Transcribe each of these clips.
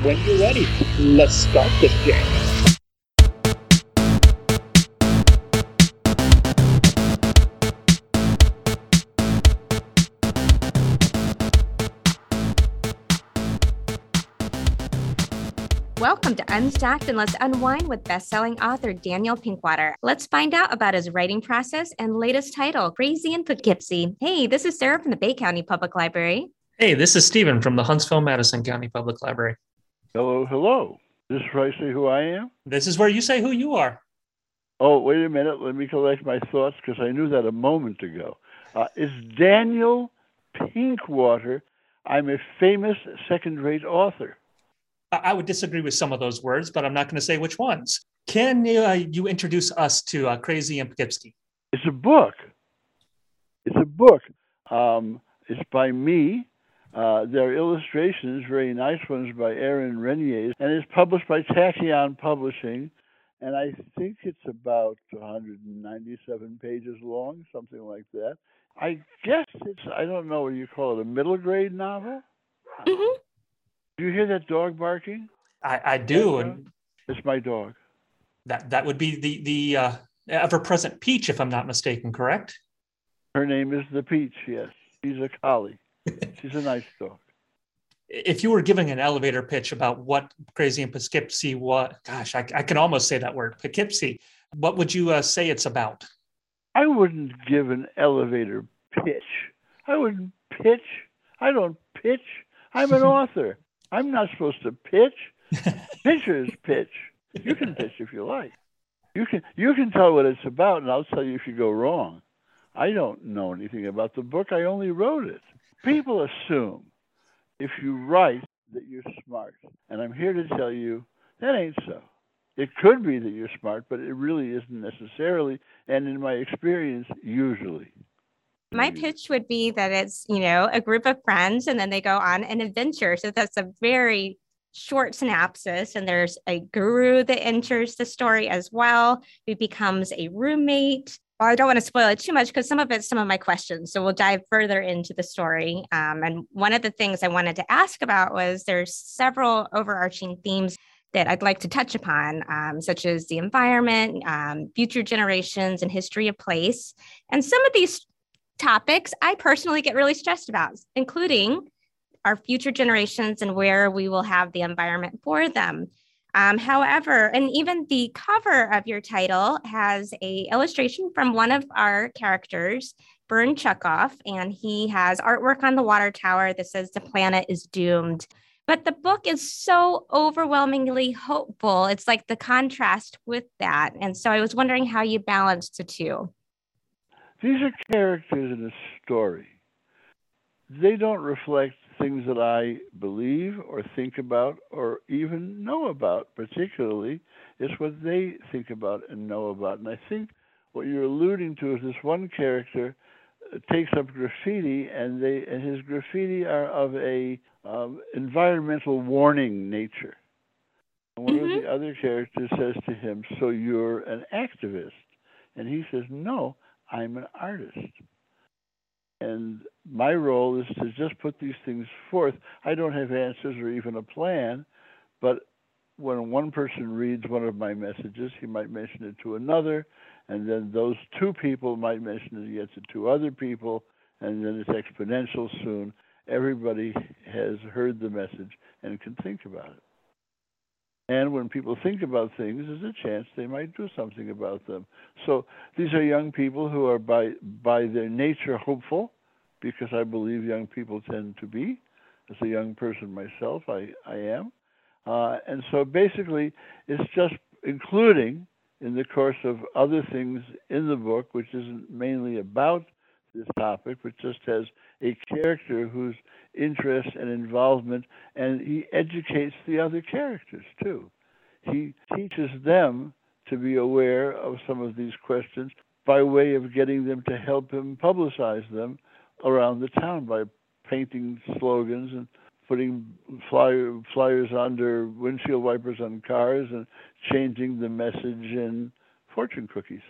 When you're ready, let's start this journey. Welcome to Unstacked and Let's Unwind with best-selling author Daniel Pinkwater. Let's find out about his writing process and latest title, Crazy in Poughkeepsie. Hey, this is Sarah from the Bay County Public Library. Hey, this is Stephen from the Huntsville-Madison County Public Library. Hello. This is where I say who I am? This is where you say who you are. Oh, wait a minute. Let me collect my thoughts because I knew that a moment ago. It's Daniel Pinkwater. I'm a famous second-rate author. I would disagree with some of those words, but I'm not going to say which ones. Can you introduce us to Crazy in Poughkeepsie? It's a book. It's by me. There are illustrations, very nice ones by Aaron Renier, and it's published by Tachyon Publishing. And I think it's about 197 pages long, something like that. I guess I don't know what you call it, a middle grade novel? Mm-hmm. Do you hear that dog barking? I do. And it's my dog. That would be the ever-present Peach, if I'm not mistaken, correct? Her name is the Peach, yes. She's a collie. She's a nice dog. If you were giving an elevator pitch about what Crazy in Poughkeepsie was, gosh, I can almost say that word, Poughkeepsie, what would you say it's about? I wouldn't give an elevator pitch. I wouldn't pitch. I don't pitch. I'm an author. I'm not supposed to pitch. Pitchers pitch. You can pitch if you like. You can tell what it's about, and I'll tell you if you go wrong. I don't know anything about the book. I only wrote it. People assume if you write that you're smart, and I'm here to tell you that ain't so. It could be that you're smart, but it really isn't necessarily, and in my experience, usually. My pitch would be that it's, a group of friends and then they go on an adventure. So that's a very short synopsis. And there's a guru that enters the story as well, who becomes a roommate. Well, I don't want to spoil it too much because some of it's some of my questions. So we'll dive further into the story. And one of the things I wanted to ask about was there's several overarching themes that I'd like to touch upon, such as the environment, future generations, and history of place. And some of these topics I personally get really stressed about, including our future generations and where we will have the environment for them. However, and even the cover of your title has a illustration from one of our characters, Bern Chukoff, and he has artwork on the water tower that says the planet is doomed. But the book is so overwhelmingly hopeful. It's like the contrast with that. And so I was wondering how you balance the two. These are characters in a story. They don't reflect things that I believe or think about or even know about, particularly. It's what they think about and know about. And I think what you're alluding to is this one character takes up graffiti, and his graffiti are of a environmental warning nature. And one of the other characters says to him, "So you're an activist?" And he says, "No, I'm an artist." And my role is to just put these things forth. I don't have answers or even a plan, but when one person reads one of my messages, he might mention it to another, and then those two people might mention it again to two other people, and then it's exponential soon. Everybody has heard the message and can think about it. And when people think about things, there's a chance they might do something about them. So these are young people who are by their nature hopeful, because I believe young people tend to be. As a young person myself, I am. And so basically, it's just including in the course of other things in the book, which isn't mainly about this topic, but just has a character whose interest and involvement, and he educates the other characters too. He teaches them to be aware of some of these questions by way of getting them to help him publicize them around the town by painting slogans and putting flyers under windshield wipers on cars and changing the message in fortune cookies.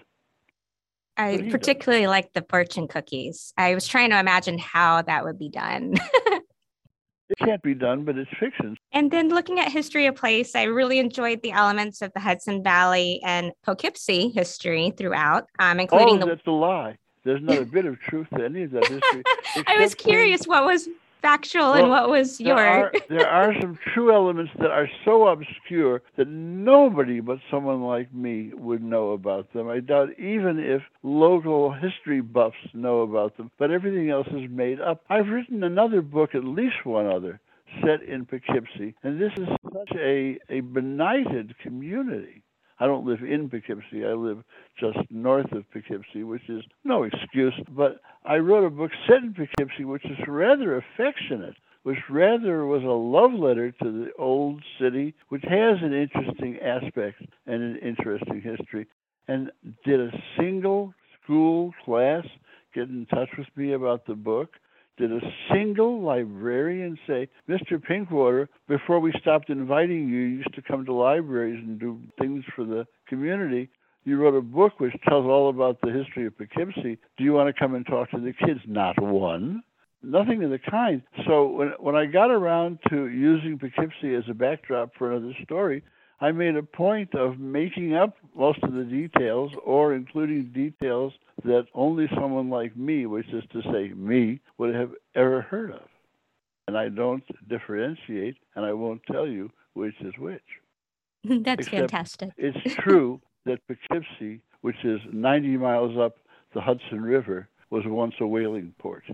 I particularly like the fortune cookies. I was trying to imagine how that would be done. It can't be done, but it's fiction. And then looking at History of Place, I really enjoyed the elements of the Hudson Valley and Poughkeepsie history throughout, including Oh, that's a lie. There's not a bit of truth to any of that history. I was except curious what was factual and Well, what was your. there are some true elements that are so obscure that nobody but someone like me would know about them. I doubt even if local history buffs know about them, but everything else is made up. I've written another book, at least one other, set in Poughkeepsie, and this is such a benighted community. I don't live in Poughkeepsie. I live just north of Poughkeepsie, which is no excuse. But I wrote a book set in Poughkeepsie, which is rather affectionate, which rather was a love letter to the old city, which has an interesting aspect and an interesting history. And did a single school class get in touch with me about the book? Did a single librarian say, Mr. Pinkwater, before we stopped inviting you, you used to come to libraries and do things for the community. You wrote a book which tells all about the history of Poughkeepsie. Do you want to come and talk to the kids? Not one. Nothing of the kind. So when I got around to using Poughkeepsie as a backdrop for another story, I made a point of making up most of the details or including details that only someone like me, which is to say me, would have ever heard of. And I don't differentiate, and I won't tell you which is which. That's Except fantastic. It's true that Poughkeepsie, which is 90 miles up the Hudson River, was once a whaling port,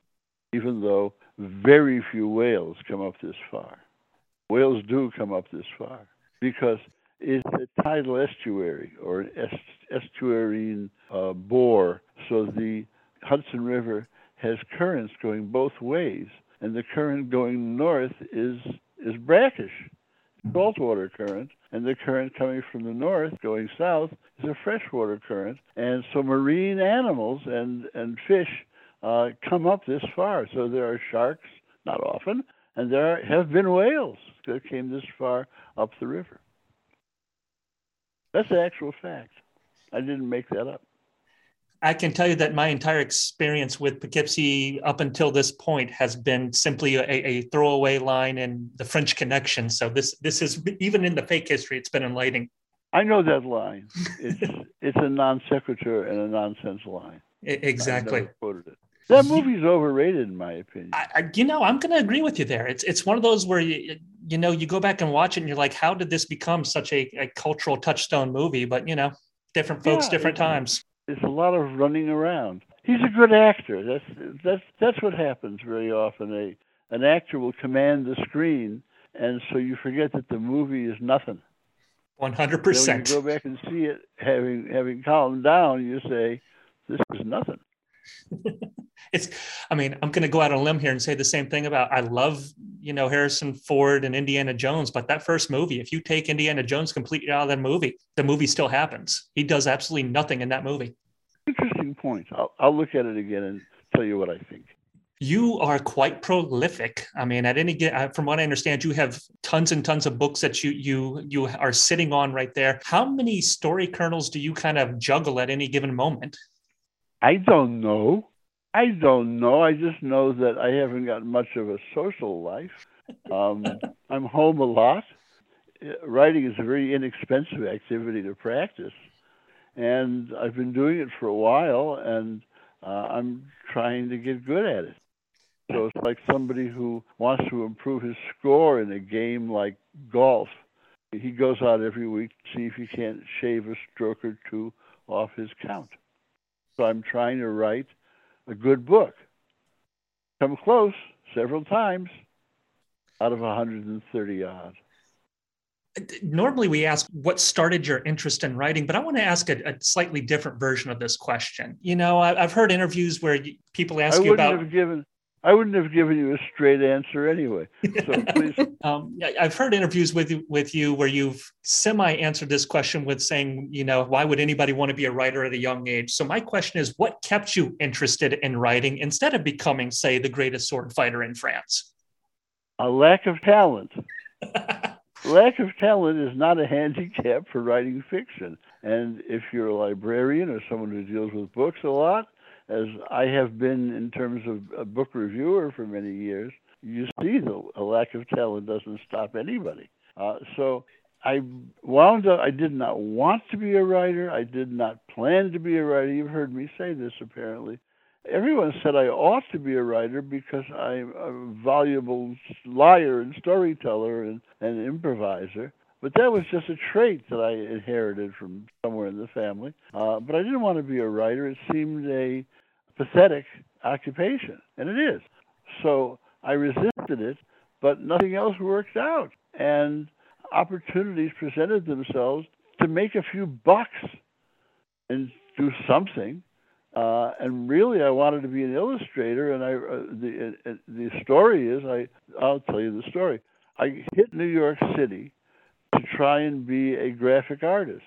even though very few whales come up this far. Whales do come up this far because it's a tidal estuary or an estuarine bore. So the Hudson River has currents going both ways, and the current going north is brackish, saltwater current, and the current coming from the north going south is a freshwater current. And so marine animals and fish come up this far. So there are sharks, not often, and there have been whales that came this far up the river. That's the actual fact. I didn't make that up. I can tell you that my entire experience with Poughkeepsie up until this point has been simply a throwaway line in the French Connection. So this is, even in the fake history, it's been enlightening. I know that line. It's a non sequitur and a nonsense line. Exactly. I never quoted it. That movie's overrated, in my opinion. I'm going to agree with you there. It's one of those where you go back and watch it and you're like, how did this become such a cultural touchstone movie? But different folks, different times. It's a lot of running around. He's a good actor. That's what happens very often. An actor will command the screen, and so you forget that the movie is nothing. 100%. When you go back and see it, having calmed down, you say, "This is nothing." I'm going to go out on a limb here and say the same thing about, I love, Harrison Ford and Indiana Jones, but that first movie, if you take Indiana Jones completely out of that movie, the movie still happens. He does absolutely nothing in that movie. Interesting point. I'll look at it again and tell you what I think. You are quite prolific. From what I understand, you have tons and tons of books that you are sitting on right there. How many story kernels do you kind of juggle at any given moment? I don't know. I just know that I haven't got much of a social life. I'm home a lot. Writing is a very inexpensive activity to practice. And I've been doing it for a while, and I'm trying to get good at it. So it's like somebody who wants to improve his score in a game like golf. He goes out every week to see if he can't shave a stroke or two off his count. So I'm trying to write a good book. Come close several times out of 130 odd. Normally we ask what started your interest in writing, but I want to ask a slightly different version of this question. I've heard interviews where people ask you about... I wouldn't have given you a straight answer anyway. So please. I've heard interviews with you where you've semi-answered this question with saying, why would anybody want to be a writer at a young age? So my question is, what kept you interested in writing instead of becoming, say, the greatest sword fighter in France? A lack of talent. Lack of talent is not a handicap for writing fiction. And if you're a librarian or someone who deals with books a lot, as I have been in terms of a book reviewer for many years, you see a lack of talent doesn't stop anybody. So I wound up, I did not want to be a writer. I did not plan to be a writer. You've heard me say this apparently. Everyone said I ought to be a writer because I'm a valuable liar and storyteller and improviser. But that was just a trait that I inherited from somewhere in the family. But I didn't want to be a writer. It seemed a pathetic occupation, and it is. So I resisted it, but nothing else worked out. And opportunities presented themselves to make a few bucks and do something. And really, I wanted to be an illustrator. And the story is, I'll tell you the story. I hit New York City to try and be a graphic artist,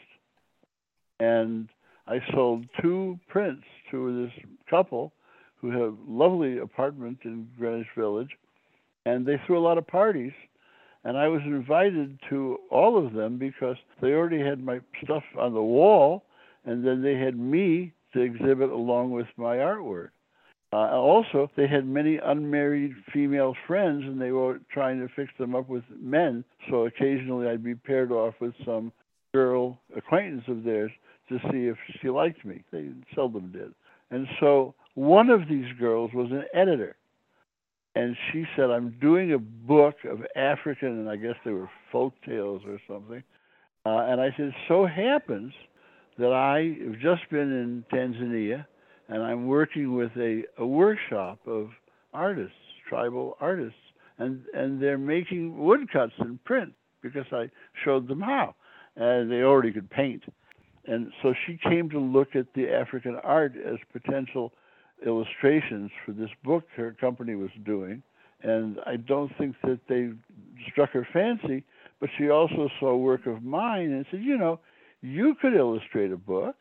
and I sold 2 prints to this couple who have a lovely apartment in Greenwich Village, and they threw a lot of parties. And I was invited to all of them because they already had my stuff on the wall, and then they had me to exhibit along with my artwork. Also, they had many unmarried female friends, and they were trying to fix them up with men. So occasionally I'd be paired off with some girl acquaintance of theirs to see if she liked me. They seldom did. And so one of these girls was an editor. And she said, I'm doing a book of African, and I guess they were folk tales or something. And I said, it so happens that I have just been in Tanzania, and I'm working with a workshop of artists, tribal artists, and they're making woodcuts and print because I showed them how. And they already could paint. And so she came to look at the African art as potential illustrations for this book her company was doing. And I don't think that they struck her fancy, but she also saw work of mine and said, you could illustrate a book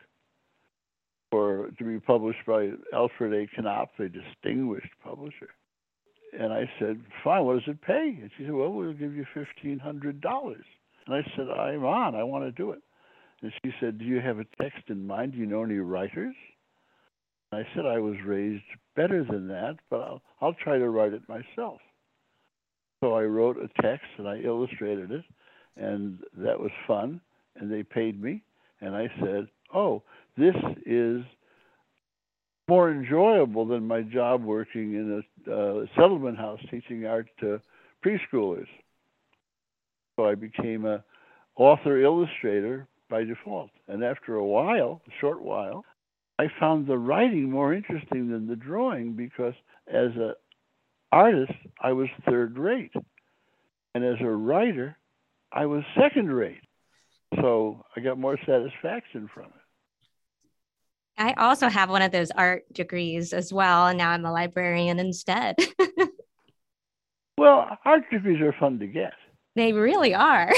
or to be published by Alfred A. Knopf, a distinguished publisher. And I said, fine, what does it pay? And she said, well, we'll give you $1,500. And I said, I want to do it. And she said, do you have a text in mind? Do you know any writers? And I said, I was raised better than that, but I'll try to write it myself. So I wrote a text and I illustrated it, and that was fun, and they paid me. And I said, oh, this is more enjoyable than my job working in a settlement house teaching art to preschoolers. So I became an author-illustrator by default. And after a short while, I found the writing more interesting than the drawing because as an artist, I was third rate. And as a writer, I was second rate. So I got more satisfaction from it. I also have one of those art degrees as well, and now I'm a librarian instead. Well, art degrees are fun to get. They really are.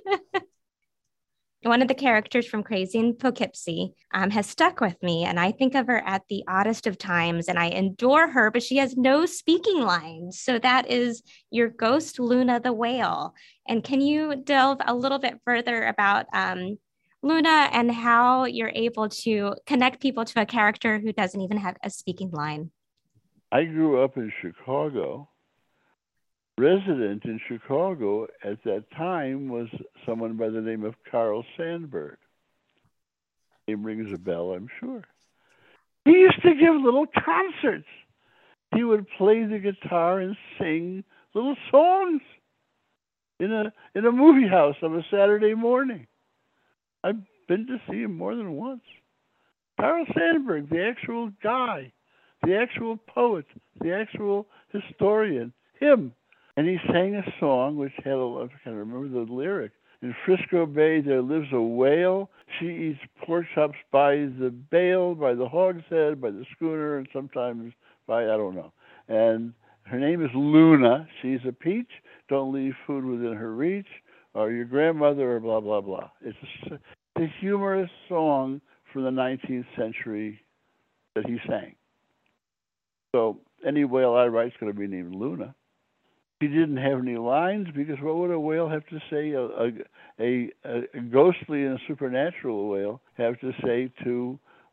One of the characters from Crazy in Poughkeepsie has stuck with me, and I think of her at the oddest of times, and I adore her, but she has no speaking lines. So that is your ghost, Luna the whale. And can you delve a little bit further about Luna and how you're able to connect people to a character who doesn't even have a speaking line? I grew up in Chicago. Resident in Chicago at that time was someone by the name of Carl Sandburg. Name rings a bell, I'm sure. He used to give little concerts. He would play the guitar and sing little songs in a movie house on a Saturday morning. I've been to see him more than once. Carl Sandburg, the actual guy, the actual poet, the actual historian, him. And he sang a song which had I can't remember the lyric. In Frisco Bay there lives a whale. She eats pork chops by the bale, by the hogshead, by the schooner, and sometimes by, I don't know. And her name is Luna. She's a peach. Don't leave food within her reach, or your grandmother, or blah, blah, blah. It's a humorous song from the 19th century that he sang. So any whale I write is going to be named Luna. He didn't have any lines because what would a whale have to say? A ghostly and supernatural whale have to say to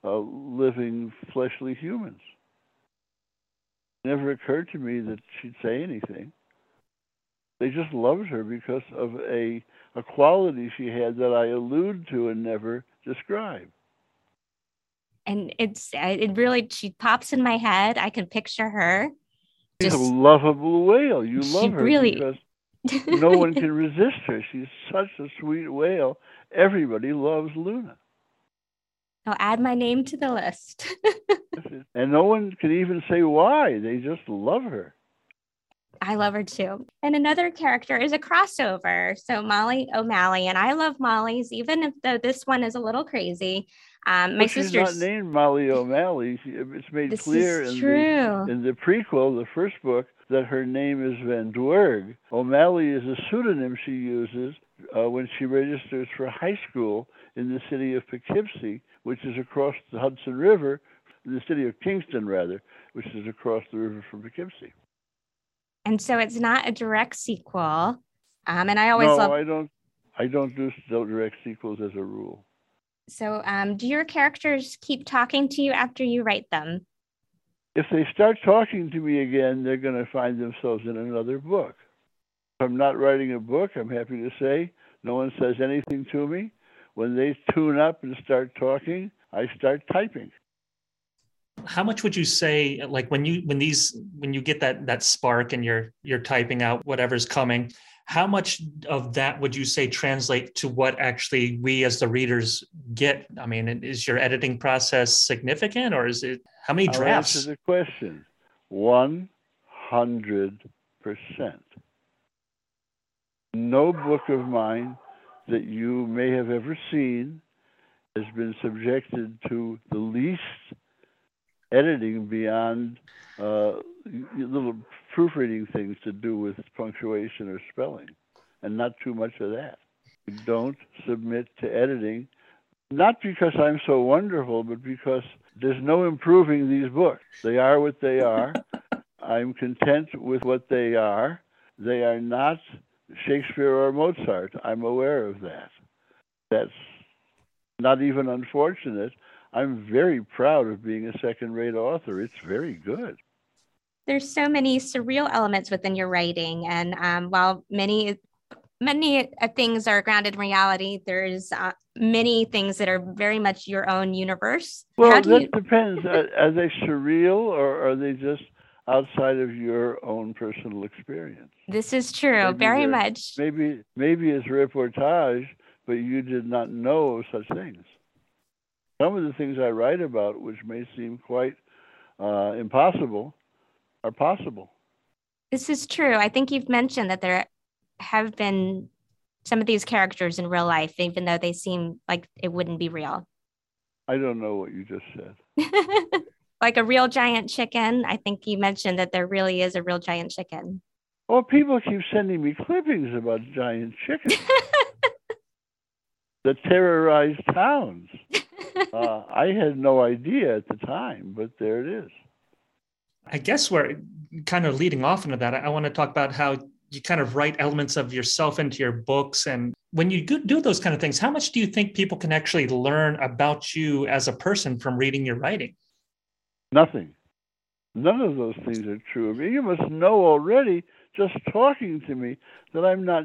living fleshly humans. It never occurred to me that she'd say anything. They just loved her because of a quality she had that I allude to and never describe. And it really, she pops in my head. I can picture her. She's a lovable whale. You She love her really- because no one can resist her. She's such a sweet whale. Everybody loves Luna. I'll add my name to the list. And no one can even say why. They just love her. I love her too. And another character is a crossover. So Molly O'Malley, and I love Molly's, even though this one is a little crazy. My She's sister's not named Molly O'Malley. It's made This clear is in true. the prequel, the first book, that her name is Van Dwerg. O'Malley is a pseudonym she uses when she registers for high school in the city of Poughkeepsie, which is across the Hudson River, in the city of Kingston, rather, which is across the river from Poughkeepsie. And so it's not a direct sequel. And I always No, love. I don't do direct sequels as a rule. So do your characters keep talking to you after you write them? If they start talking to me again, they're going to find themselves in another book. If I'm not writing a book, I'm happy to say, no one says anything to me. When they tune up and start talking, I start typing. How much would you say, like when you get that spark and you're typing out whatever's coming, how much of that would you say translate to what actually we as the readers get? I mean, is your editing process significant, or is it how many drafts? I'll answer the question. 100%. No book of mine that you may have ever seen has been subjected to the least editing beyond little proofreading things to do with punctuation or spelling, and not too much of that. We don't submit to editing, not because I'm so wonderful, but because there's no improving these books. They are what they are. I'm content with what they are. They are not Shakespeare or Mozart. I'm aware of that. That's not even unfortunate. I'm very proud of being a second-rate author. It's very good. There's so many surreal elements within your writing. And while many things are grounded in reality, there's many things that are very much your own universe. Well, that depends. Are they surreal, or are they just outside of your own personal experience? This is true, Maybe very much. Maybe it's reportage, but you did not know of such things. Some of the things I write about, which may seem quite impossible, are possible. This is true. I think you've mentioned that there have been some of these characters in real life, even though they seem like it wouldn't be real. I don't know what you just said. Like a real giant chicken. I think you mentioned that there really is a real giant chicken. Well, people keep sending me clippings about giant chickens that terrorize towns. I had no idea at the time, but there it is. I guess we're kind of leading off into that. I want to talk about how you kind of write elements of yourself into your books. And when you do those kind of things, how much do you think people can actually learn about you as a person from reading your writing? Nothing. None of those things are true of me. You must know already, just talking to me, that I'm not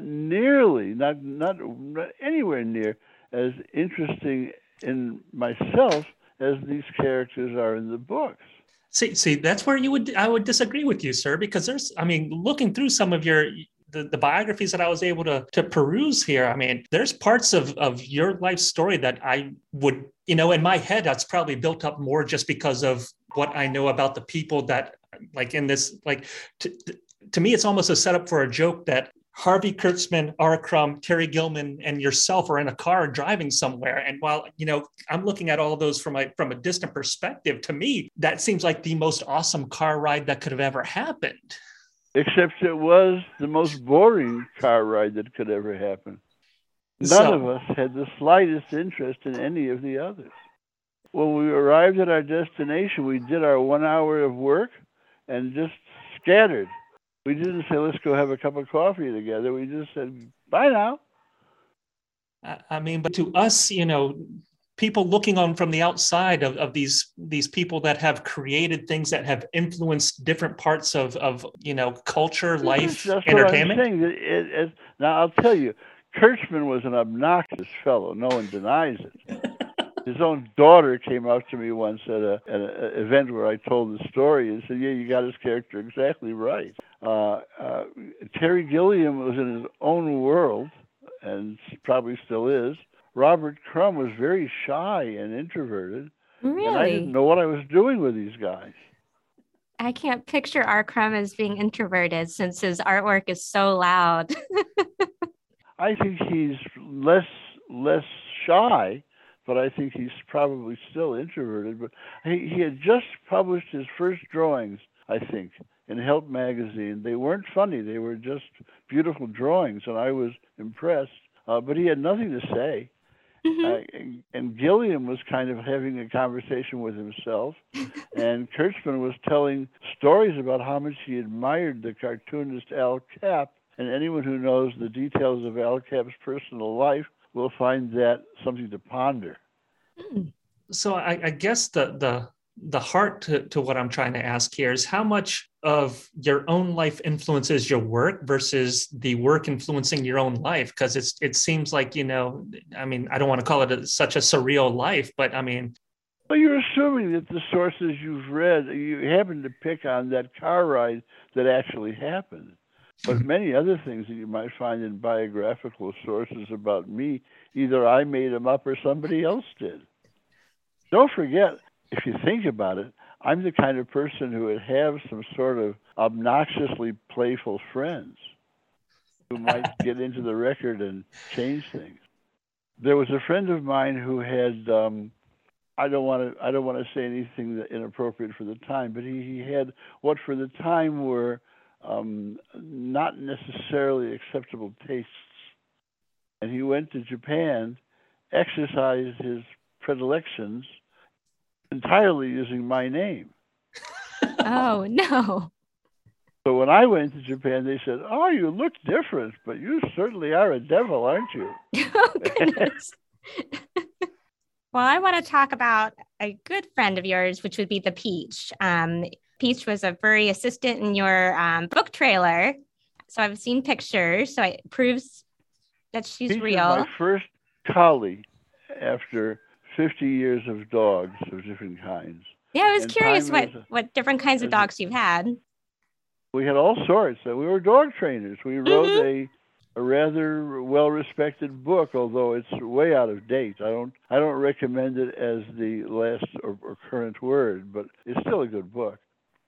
anywhere near as interesting in myself as these characters are in the books. See, that's where I would disagree with you, sir, because looking through some of the biographies that I was able to peruse here, I mean, there's parts of your life story that I would, in my head, that's probably built up more just because of what I know about the people that, like in this, like, to me, it's almost a setup for a joke that Harvey Kurtzman, R. Crumb, Terry Gilman, and yourself are in a car driving somewhere. And while, I'm looking at all of those from a distant perspective, to me, that seems like the most awesome car ride that could have ever happened. Except it was the most boring car ride that could ever happen. None of us had the slightest interest in any of the others. When we arrived at our destination, we did our 1 hour of work and just scattered. We didn't say, let's go have a cup of coffee together. We just said, bye now. I mean, but to us, people looking on from the outside of these people that have created things that have influenced different parts of culture, life, That's entertainment? what I'm saying. Now, I'll tell you, Kurtzman was an obnoxious fellow. No one denies it. His own daughter came up to me once at an event where I told the story and said, "Yeah, you got his character exactly right." Terry Gilliam was in his own world, and probably still is. Robert Crumb was very shy and introverted, Really? and I didn't know what I was doing with these guys. I can't picture R. Crumb as being introverted since his artwork is so loud. I think he's less shy, but I think he's probably still introverted. But he had just published his first drawings, I think, in Help magazine. They weren't funny; they were just beautiful drawings, and I was impressed. But he had nothing to say. And Gilliam was kind of having a conversation with himself, and Kurtzman was telling stories about how much he admired the cartoonist Al Capp. And anyone who knows the details of Al Capp's personal life will find that something to ponder. So I guess the heart to what I'm trying to ask here is how much of your own life influences your work versus the work influencing your own life? Because it seems like, I don't want to call it such a surreal life, but I mean. Well, you're assuming that the sources you've read, you happen to pick on that car ride that actually happened. But many other things that you might find in biographical sources about me, either I made them up or somebody else did. Don't forget, if you think about it, I'm the kind of person who would have some sort of obnoxiously playful friends who might get into the record and change things. There was a friend of mine who had, I don't want to say anything inappropriate for the time, but he had what for the time were not necessarily acceptable tastes. And he went to Japan, exercised his predilections entirely using my name. Oh, no. So when I went to Japan, they said, "Oh, you look different, but you certainly are a devil, aren't you?" Oh, goodness. Well, I want to talk about a good friend of yours, which would be the Peach. Peach was a furry assistant in your book trailer. So I've seen pictures. So it proves that she's Peach real. is my first collie after 50 years of dogs of different kinds. Yeah, I was curious what different kinds of dogs you've had. We had all sorts. We were dog trainers. We wrote a rather well-respected book, although it's way out of date. I don't recommend it as the last or current word, but it's still a good book.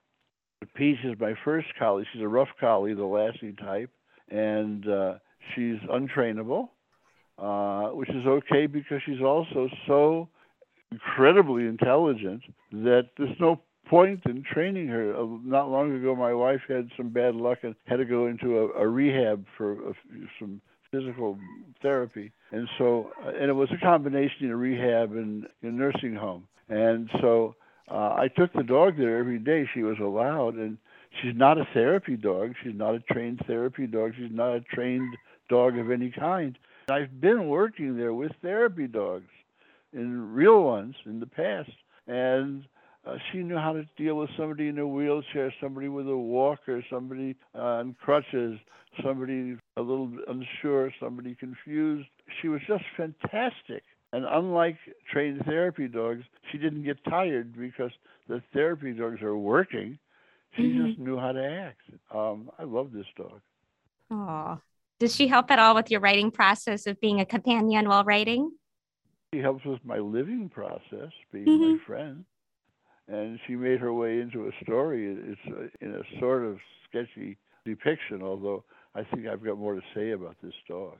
Peach is my first collie. She's a rough collie, the Lassie type, and she's untrainable, which is okay because she's also so incredibly intelligent that there's no point in training her. Not long ago, my wife had some bad luck and had to go into a rehab for some physical therapy. And so, and it was a combination of rehab and a nursing home. And so I took the dog there every day. She was allowed, and she's not a therapy dog. She's not a trained therapy dog. She's not a trained dog of any kind. I've been working there with therapy dogs, in real ones in the past, and she knew how to deal with somebody in a wheelchair, somebody with a walker, somebody on crutches, somebody a little unsure, somebody confused. She was just fantastic. And unlike trained therapy dogs, she didn't get tired because the therapy dogs are working. She just knew how to act. I love this dog. Oh, does she help at all with your writing process of being a companion while writing? She helps with my living process, being my friend. And she made her way into a story. It's in a sort of sketchy depiction, although I think I've got more to say about this dog.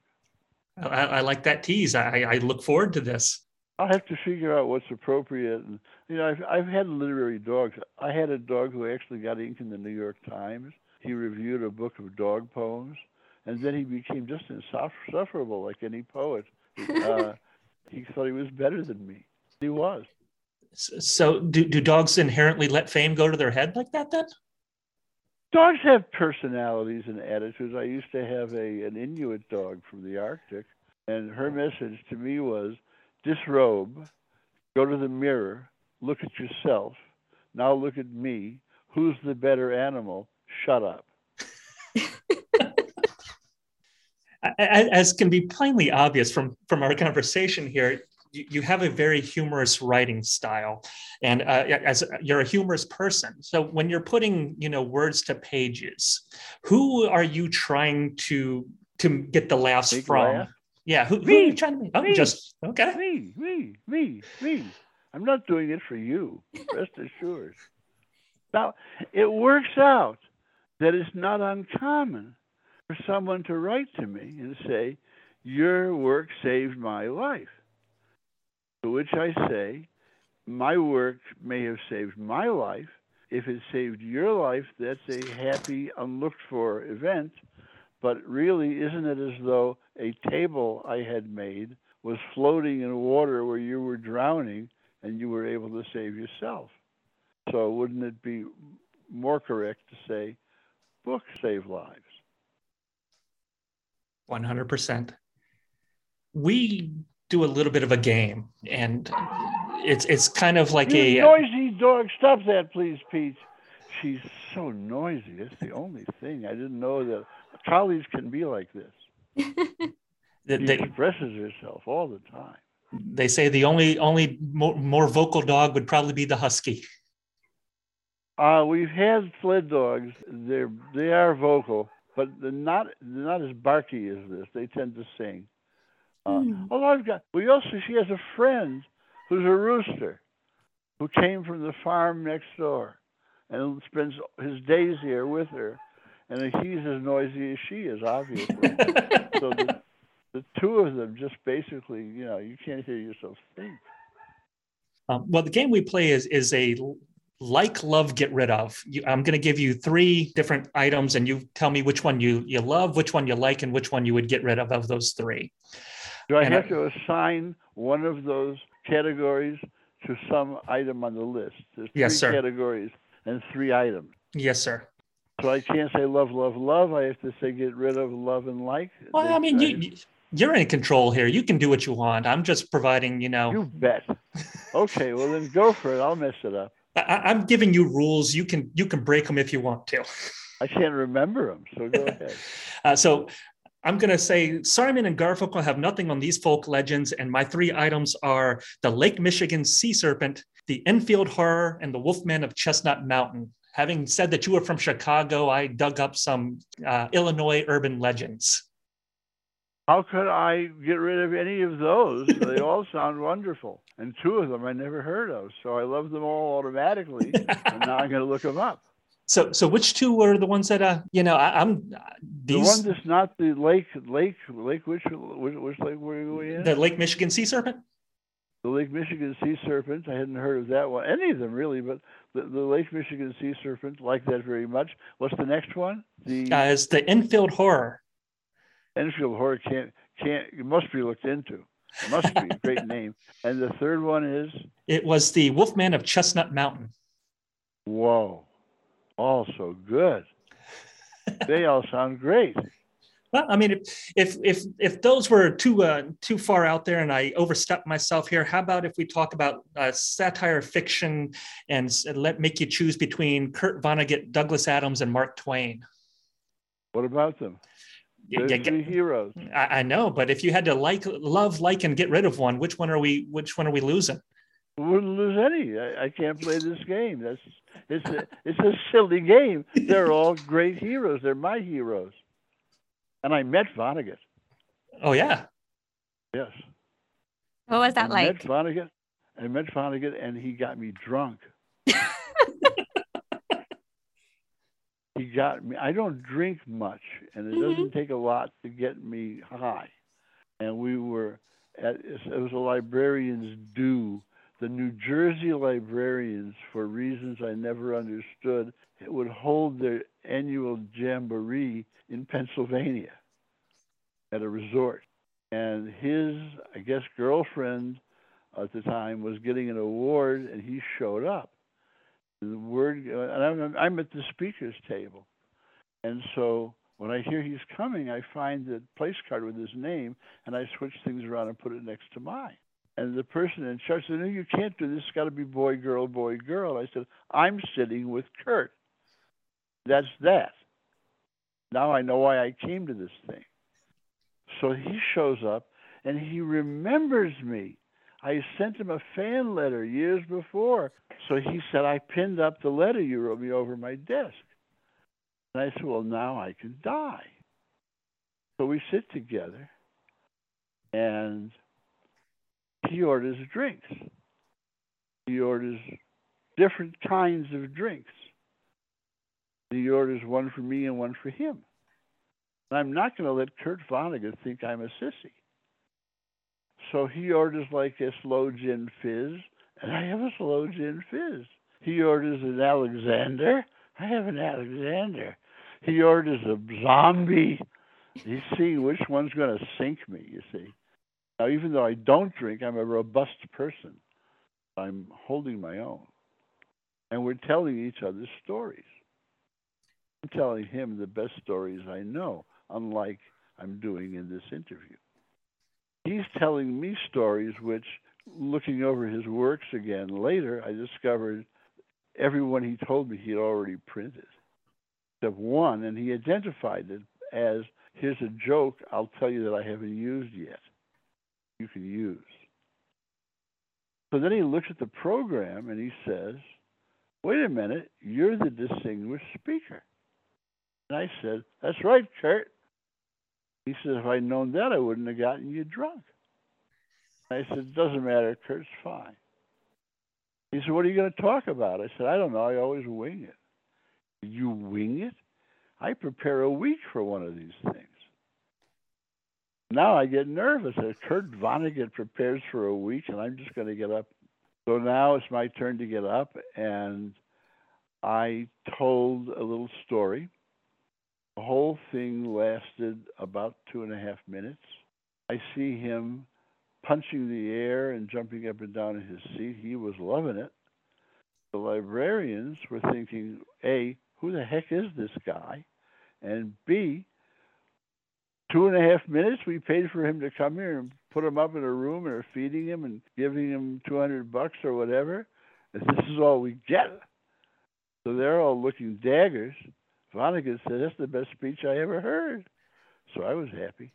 I like that tease. I look forward to this. I'll have to figure out what's appropriate. And I've had literary dogs. I had a dog who actually got ink in the New York Times. He reviewed a book of dog poems, and then he became just insufferable like any poet. He thought he was better than me. He was. So do dogs inherently let fame go to their head like that then? Dogs have personalities and attitudes. I used to have an Inuit dog from the Arctic, and her message to me was, disrobe, Go to the mirror, look at yourself. Now look at me. Who's the better animal? Shut up. As can be plainly obvious from our conversation here, you have a very humorous writing style, and as you're a humorous person. So when you're putting words to pages, who are you trying to get the laughs Make from? laugh? Yeah, who are you trying to make? Oh, Me. just okay. Me. I'm not doing it for you. Rest assured. Now, it works out that it's not uncommon for someone to write to me and say, your work saved my life. To which I say, my work may have saved my life. If it saved your life, that's a happy, unlooked for event. But really, isn't it as though a table I had made was floating in water where you were drowning and you were able to save yourself? So wouldn't it be more correct to say, books save lives? 100%. We do a little bit of a game, and it's kind of like You noisy dog! Stop that, please, Pete. She's so noisy. That's the only thing. I didn't know that collies can be like this. She expresses herself all the time. They say the only more vocal dog would probably be the husky. We've had sled dogs. They are vocal, but they're not as barky as this. They tend to sing. Although she has a friend who's a rooster who came from the farm next door and spends his days here with her, and he's as noisy as she is, obviously. So the two of them just basically, you can't hear yourself think. Well, the game we play is a like, love, get rid of. I'm going to give you 3 different items, and you tell me which one you love, which one you like, and which one you would get rid of those 3. Do I have to assign one of those categories to some item on the list? There's 3 yes, sir. categories and 3 items. Yes, sir. So I can't say love, love, love. I have to say get rid of, love, and like. Well, I mean, you're in control here. You can do what you want. I'm just providing, You bet. Okay, well then go for it. I'll mess it up. I'm giving you rules. You can break them if you want to. I can't remember them, so go ahead. So I'm going to say Simon and Garfunkel have nothing on these folk legends, and my 3 items are the Lake Michigan sea serpent, the Enfield horror, and the Wolfman of Chestnut Mountain. Having said that you are from Chicago, I dug up some Illinois urban legends. How could I get rid of any of those? They all sound wonderful. And 2 of them I never heard of. So I love them all automatically. And now I'm going to look them up. So which 2 were the ones that, I'm... The one that's not the lake, which lake were we in? The Lake Michigan sea serpent? The Lake Michigan sea serpent. I hadn't heard of that one. Any of them, really, but the Lake Michigan sea serpent, like that very much. What's the next one? It's the Enfield horror. Enfield horror it must be looked into. It must be a great name. And the third one is? It was the Wolfman of Chestnut Mountain. Whoa. All so good. They all sound great. Well, I mean, if those were too far out there and I overstepped myself here, how about if we talk about satire fiction and make you choose between Kurt Vonnegut, Douglas Adams, and Mark Twain? What about them? They're 3 heroes. I know, but if you had to love, and get rid of one, which one are we losing? We wouldn't lose any. I can't play this game. It's a silly game. They're all great heroes. They're my heroes. And I met Vonnegut. Oh yeah. Yes. What was that like? I met Vonnegut, and he got me drunk. He got me. I don't drink much, and it doesn't take a lot to get me high. And we were it was a librarian's due. The New Jersey librarians, for reasons I never understood, would hold their annual jamboree in Pennsylvania at a resort. And his, I guess, girlfriend at the time was getting an award, and he showed up. And I'm at the speaker's table. And so when I hear he's coming, I find the place card with his name, and I switch things around and put it next to mine. And the person in charge said, no, you can't do this. It's got to be boy, girl, boy, girl. I said, I'm sitting with Kurt. That's that. Now I know why I came to this thing. So he shows up, and he remembers me. I sent him a fan letter years before. So he said, I pinned up the letter you wrote me over my desk. And I said, well, now I can die. So we sit together, and he orders drinks. He orders different kinds of drinks. He orders one for me and one for him. And I'm not going to let Kurt Vonnegut think I'm a sissy. So he orders like a slow gin fizz, and I have a slow gin fizz. He orders an Alexander. I have an Alexander. He orders a zombie. He's seeing which one's going to sink me, you see. Now, even though I don't drink, I'm a robust person. I'm holding my own. And we're telling each other stories. I'm telling him the best stories I know, unlike I'm doing in this interview. He's telling me stories which, looking over his works again later, I discovered every one he told me he'd already printed, except one, and he identified it as, here's a joke I'll tell you that I haven't used yet. You can use. So then he looks at the program and he says, wait a minute, you're the distinguished speaker. And I said, that's right, Kurt. He said, if I'd known that, I wouldn't have gotten you drunk. I said, it doesn't matter, Kurt's fine. He said, what are you going to talk about? I said, I don't know, I always wing it. You wing it? I prepare a week for one of these things. Now I get nervous. Kurt Vonnegut prepares for a week, and I'm just going to get up. So now it's my turn to get up, and I told a little story. The whole thing lasted about 2.5 minutes. I see him punching the air and jumping up and down in his seat. He was loving it. The librarians were thinking, A, who the heck is this guy? And B, 2.5 minutes we paid for him to come here and put him up in a room and are feeding him and giving him $200 or whatever. And this is all we get. So they're all looking daggers. Vonnegut said, that's the best speech I ever heard. So I was happy.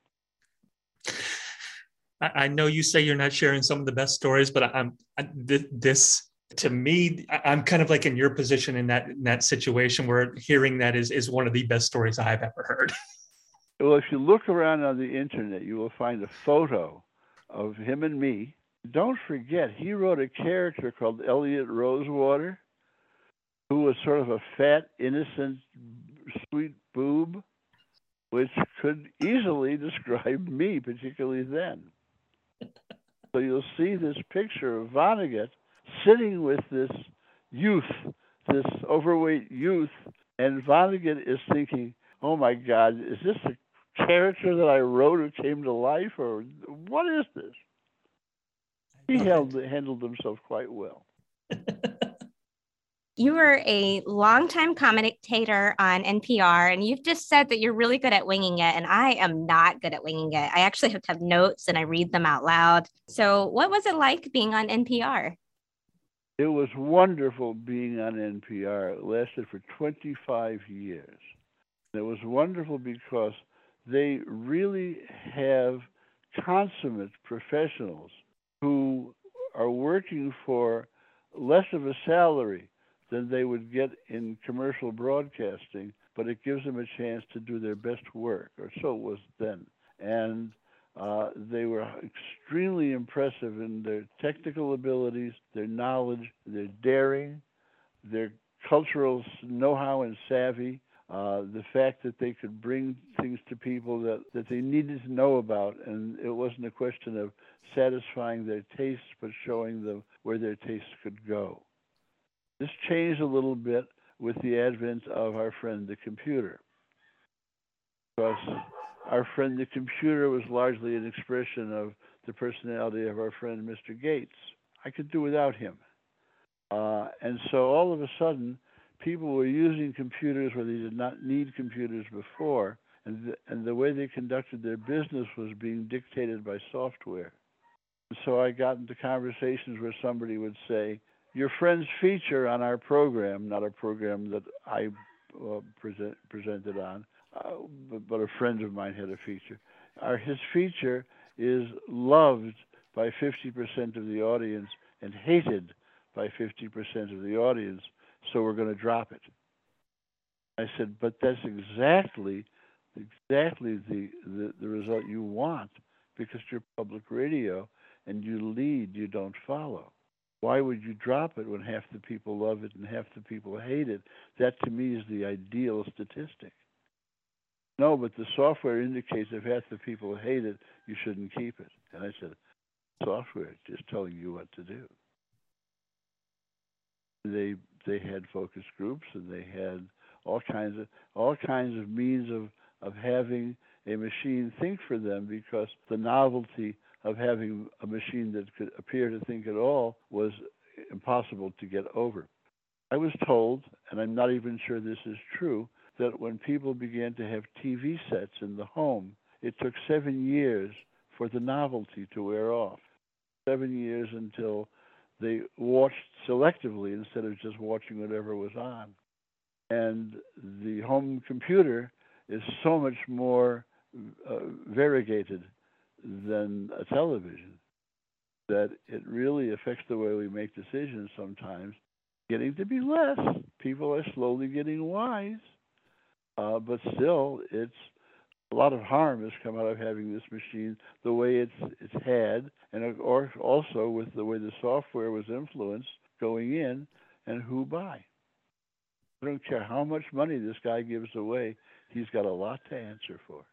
I know you say you're not sharing some of the best stories, but this to me, I'm kind of like in your position in that situation where hearing that is one of the best stories I've ever heard. Well, if you look around on the internet, you will find a photo of him and me. Don't forget, he wrote a character called Elliot Rosewater, who was sort of a fat, innocent, sweet boob, which could easily describe me, particularly then. So you'll see this picture of Vonnegut sitting with this youth, this overweight youth, and Vonnegut is thinking, oh my God, is this a character that I wrote who came to life, or what is this? He handled himself quite well. You were a longtime commentator on NPR, and you've just said that you're really good at winging it, and I am not good at winging it. I actually have to have notes, and I read them out loud. So what was it like being on NPR? It was wonderful being on NPR. It lasted for 25 years. It was wonderful because they really have consummate professionals who are working for less of a salary than they would get in commercial broadcasting, but it gives them a chance to do their best work, or so it was then. And they were extremely impressive in their technical abilities, their knowledge, their daring, their cultural know-how and savvy, the fact that they could bring things to people that they needed to know about, and it wasn't a question of satisfying their tastes, but showing them where their tastes could go. This changed a little bit with the advent of our friend the computer, because our friend the computer was largely an expression of the personality of our friend Mr. Gates. I could do without him. And so all of a sudden, people were using computers where they did not need computers before, and the way they conducted their business was being dictated by software. So I got into conversations where somebody would say, your friend's feature on our program, not a program that I presented on, but a friend of mine had a feature. His feature is loved by 50% of the audience and hated by 50% of the audience, so we're going to drop it. I said, but that's exactly the result you want, because you're public radio and you lead, you don't follow. Why would you drop it when half the people love it and half the people hate it? That, to me, is the ideal statistic. No, but the software indicates if half the people hate it, you shouldn't keep it. And I said, software is just telling you what to do. They had focus groups, and they had all kinds of means of having a machine think for them, because the novelty of having a machine that could appear to think at all was impossible to get over. I was told, and I'm not even sure this is true, that when people began to have TV sets in the home, it took 7 years for the novelty to wear off. 7 years until they watched selectively instead of just watching whatever was on. And the home computer is so much more variegated than a television that it really affects the way we make decisions sometimes. Getting to be less. People are slowly getting wise. But still, it's a lot of harm has come out of having this machine the way it's had, and or also with the way the software was influenced going in and who buy. I don't care how much money this guy gives away, he's got a lot to answer for.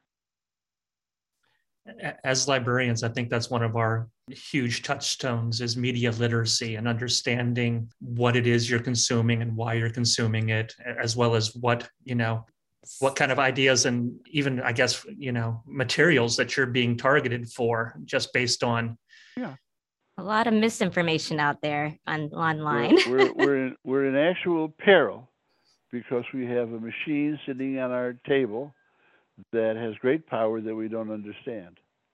As librarians, I think that's one of our huge touchstones is media literacy and understanding what it is you're consuming and why you're consuming it, as well as what kind of ideas and even, I guess, materials that you're being targeted for just based on. Yeah. A lot of misinformation out there online. We're in actual peril because we have a machine sitting on our table that has great power that we don't understand.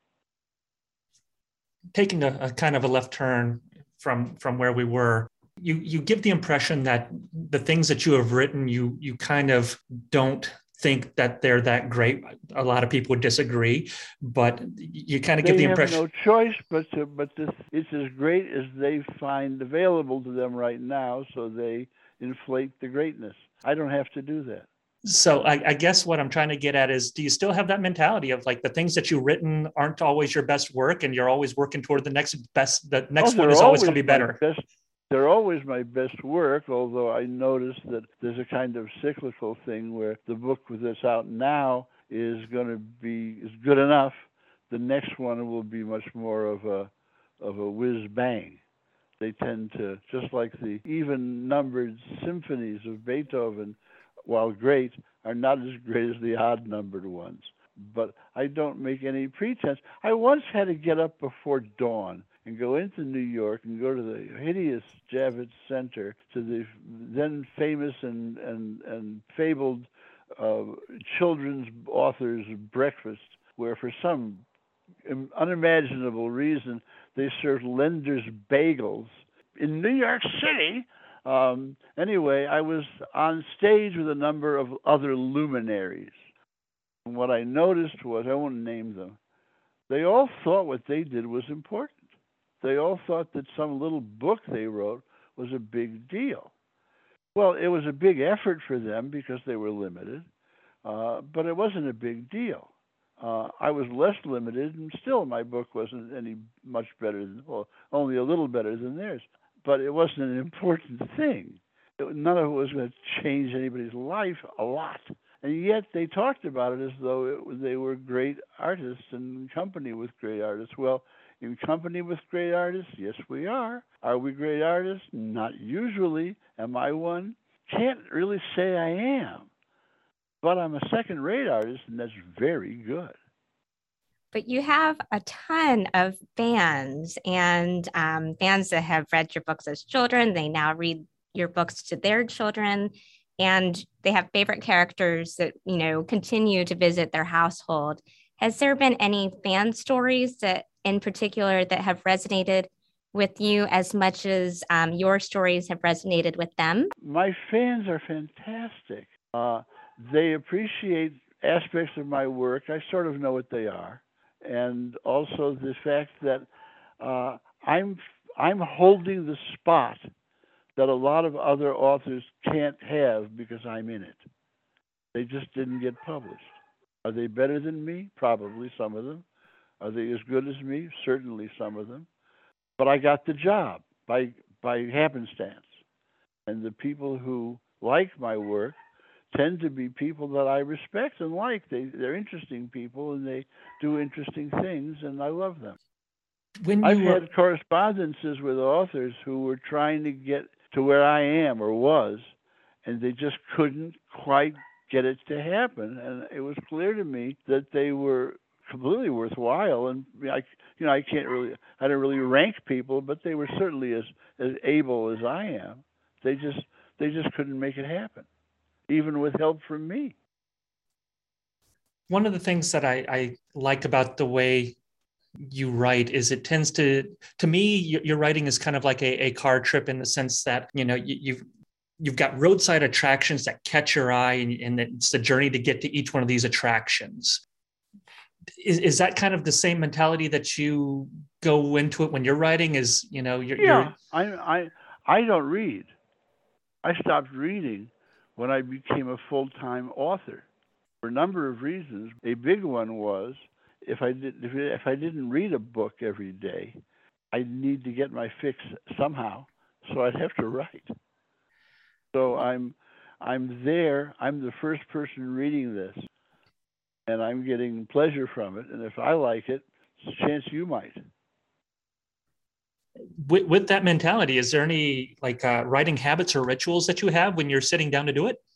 Taking a kind of a left turn from where we were, you give the impression that the things that you have written, you kind of don't think that they're that great. A lot of people would disagree, but you kind of give the impression. They have no choice but it's as great as they find available to them right now, so they inflate the greatness. I don't have to do that. So I guess what I'm trying to get at is, do you still have that mentality of like the things that you've written aren't always your best work and you're always working toward the next best, the next one is always going to be better? They're always my best work, although I notice that there's a kind of cyclical thing where the book that's out now is good enough. The next one will be much more of a whiz bang. They tend to, just like the even-numbered symphonies of Beethoven, while great, are not as great as the odd-numbered ones. But I don't make any pretense. I once had to get up before dawn and go into New York and go to the hideous Javits Center, to the then famous and fabled children's authors' breakfast, where for some unimaginable reason they served Lender's bagels in New York City. Anyway, I was on stage with a number of other luminaries. And what I noticed was, I won't name them, they all thought what they did was important. They all thought that some little book they wrote was a big deal. Well, it was a big effort for them because they were limited, but it wasn't a big deal. I was less limited, and still my book wasn't any much better, only a little better than theirs. But it wasn't an important thing. None of it was going to change anybody's life a lot. And yet they talked about it as though they were great artists and in company with great artists. Well, in company with great artists, yes, we are. Are we great artists? Not usually. Am I one? Can't really say I am. But I'm a second-rate artist, and that's very good. But you have a ton of fans, and fans that have read your books as children. They now read your books to their children, and they have favorite characters that, continue to visit their household. Has there been any fan stories that in particular that have resonated with you as much as your stories have resonated with them? My fans are fantastic. They appreciate aspects of my work. I sort of know what they are, and also the fact that I'm holding the spot that a lot of other authors can't have because I'm in it. They just didn't get published. Are they better than me? Probably some of them. Are they as good as me? Certainly some of them. But I got the job by happenstance. And the people who like my work tend to be people that I respect and like. They're interesting people and they do interesting things, and I love them. I've had correspondences with authors who were trying to get to where I am or was, and they just couldn't quite get it to happen. And it was clear to me that they were completely worthwhile. And I don't really rank people, but they were certainly as able as I am. They just couldn't make it happen, even with help from me. One of the things that I like about the way you write is it tends to me, your writing is kind of like a car trip in the sense that, you've got roadside attractions that catch your eye, and it's the journey to get to each one of these attractions. Is that kind of the same mentality that you go into it when you're writing? I don't read. I stopped reading when I became a full-time author for a number of reasons. A big one was if I didn't read a book every day, I'd need to get my fix somehow, so I'd have to write. So I'm there. I'm the first person reading this, and I'm getting pleasure from it. And if I like it, there's a chance you might. With that mentality, is there any writing habits or rituals that you have when you're sitting down to do it?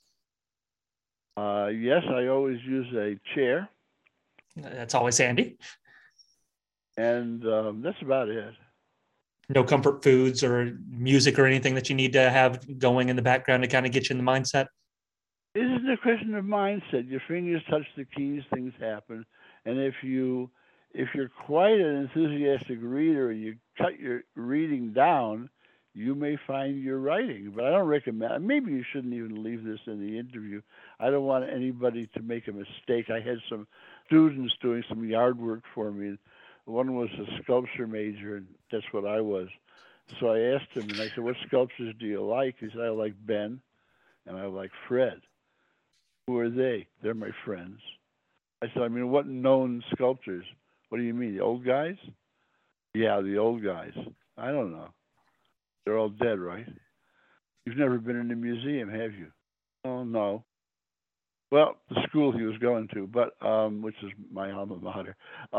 Yes, I always use a chair. That's always handy. And that's about it. No comfort foods or music or anything that you need to have going in the background to kind of get you in the mindset? It isn't a question of mindset. Your fingers touch the keys, things happen. And if you're quite an enthusiastic reader and you cut your reading down, you may find you're writing. But I don't recommend. Maybe you shouldn't even leave this in the interview. I don't want anybody to make a mistake. I had some students doing some yard work for me. One was a sculpture major, and that's what I was. So I asked him, and I said, "What sculptures do you like?" He said, "I like Ben, and I like Fred." "Who are they?" "They're my friends." I said, "What known sculptors?" "What do you mean, the old guys?" "Yeah, the old guys." "I don't know. They're all dead, right?" "You've never been in a museum, have you?" "Oh, no." Well, the school he was going to, but which is my alma mater.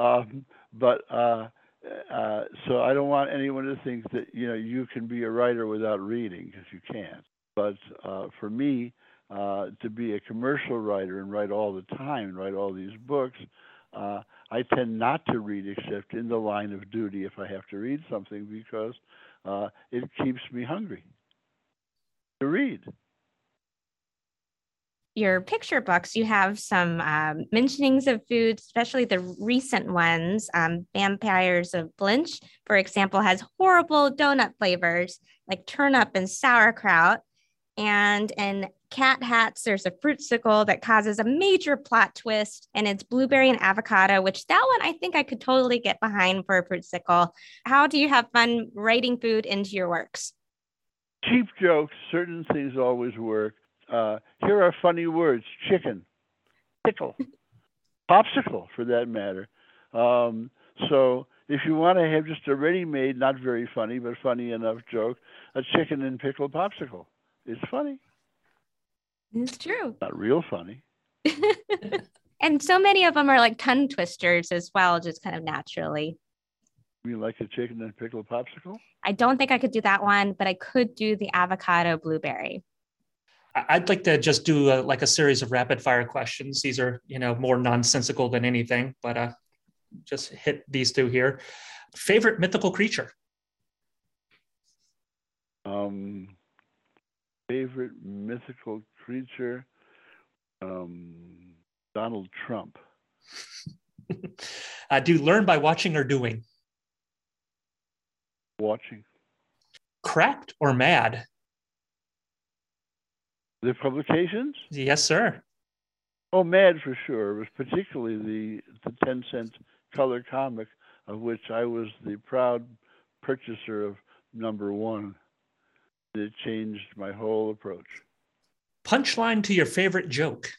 So I don't want anyone to think that you can be a writer without reading, because you can't. But for me, to be a commercial writer and write all the time and write all these books, I tend not to read except in the line of duty if I have to read something, because it keeps me hungry to read. Your picture books, you have some mentionings of food, especially the recent ones. Vampires of Blinch, for example, has horrible donut flavors like turnip and sauerkraut. And in Cat Hats, there's a fruitsicle that causes a major plot twist, and it's blueberry and avocado, which that one I think I could totally get behind for a fruitsicle. How do you have fun writing food into your works? Cheap jokes, certain things always work. Here are funny words: chicken, pickle, popsicle, for that matter. So if you want to have just a ready-made, not very funny, but funny enough joke, a chicken and pickle popsicle. It's funny. It's true. Not real funny. And so many of them are like tongue twisters as well, just kind of naturally. You like a chicken and pickle popsicle? I don't think I could do that one, but I could do the avocado blueberry. I'd like to just do a series of rapid fire questions. These are, more nonsensical than anything, but just hit these two here. Favorite mythical creature? Favorite mythical creature? Donald Trump. Do you learn by watching or doing? Watching. Cracked or mad? The publications? Yes, sir. Oh, Mad for sure. It was particularly the 10-cent color comic, of which I was the proud purchaser of number 1. It changed my whole approach. Punchline to your favorite joke?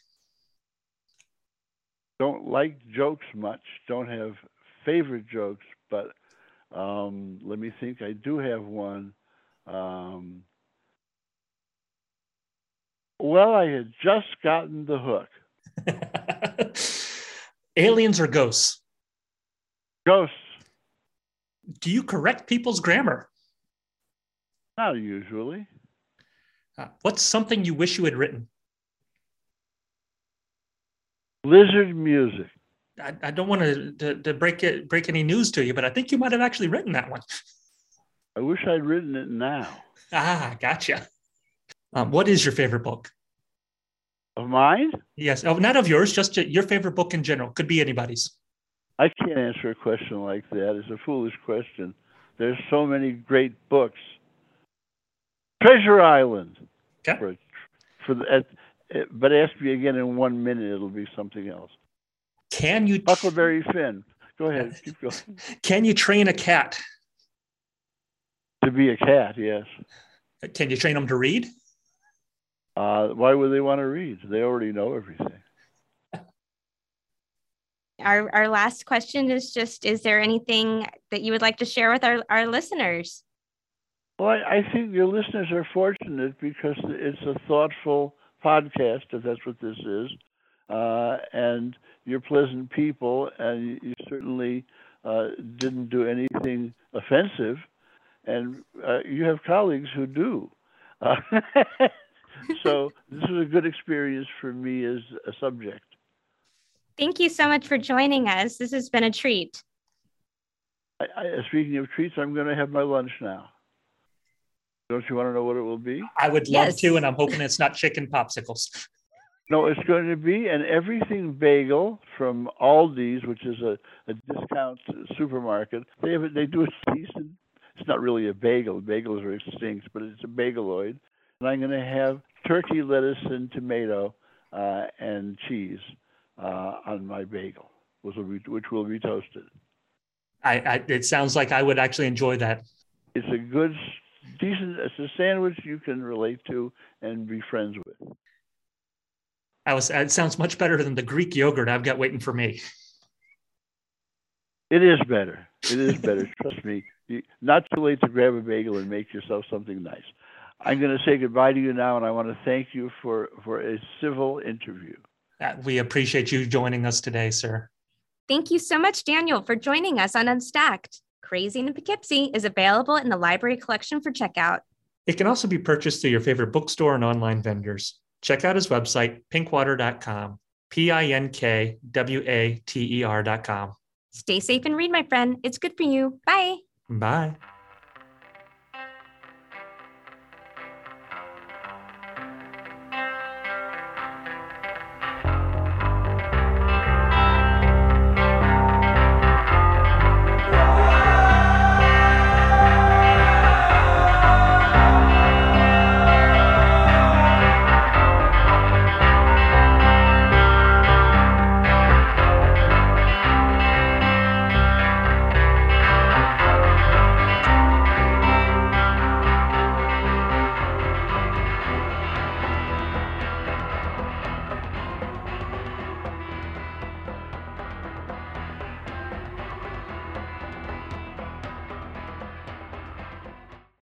Don't like jokes much. Don't have favorite jokes, but let me think. I do have one. Well, I had just gotten the hook. Aliens or ghosts? Ghosts. Do you correct people's grammar? Not usually. What's something you wish you had written? Lizard music. I don't want to break any news to you, but I think you might have actually written that one. I wish I'd written it now. Gotcha. What is your favorite book? Of mine? Yes. Oh, not of yours, just your favorite book in general. Could be anybody's. I can't answer a question like that. It's a foolish question. There's so many great books. Treasure Island. Okay. But ask me again in 1 minute, it'll be something else. Can you... Huckleberry Finn. Go ahead, keep going. Can you train a cat? To be a cat, yes. Can you train them to read? Why would they want to read? They already know everything. Our last question is just, is there anything that you would like to share with our listeners? Well, I think your listeners are fortunate because it's a thoughtful podcast, if that's what this is. And you're pleasant people, and you certainly didn't do anything offensive. And you have colleagues who do. So this was a good experience for me as a subject. Thank you so much for joining us. This has been a treat. Speaking of treats, I'm going to have my lunch now. Don't you want to know what it will be? I would love to, and I'm hoping it's not chicken popsicles. No, it's going to be an everything bagel from Aldi's, which is a discount supermarket. They do a decent. It's not really a bagel. Bagels are extinct, but it's a bageloid. And I'm going to have turkey, lettuce, and tomato and cheese on my bagel, which will be toasted. It sounds like I would actually enjoy that. It's a good, decent. It's a sandwich you can relate to and be friends with. It sounds much better than the Greek yogurt I've got waiting for me. It is better. It is better. Trust me. Not too late to grab a bagel and make yourself something nice. I'm going to say goodbye to you now, and I want to thank you for a civil interview. We appreciate you joining us today, sir. Thank you so much, Daniel, for joining us on Unstacked. Crazing in Poughkeepsie is available in the library collection for checkout. It can also be purchased through your favorite bookstore and online vendors. Check out his website, pinkwater.com, PINKWATER.com. Stay safe and read, my friend. It's good for you. Bye. Bye.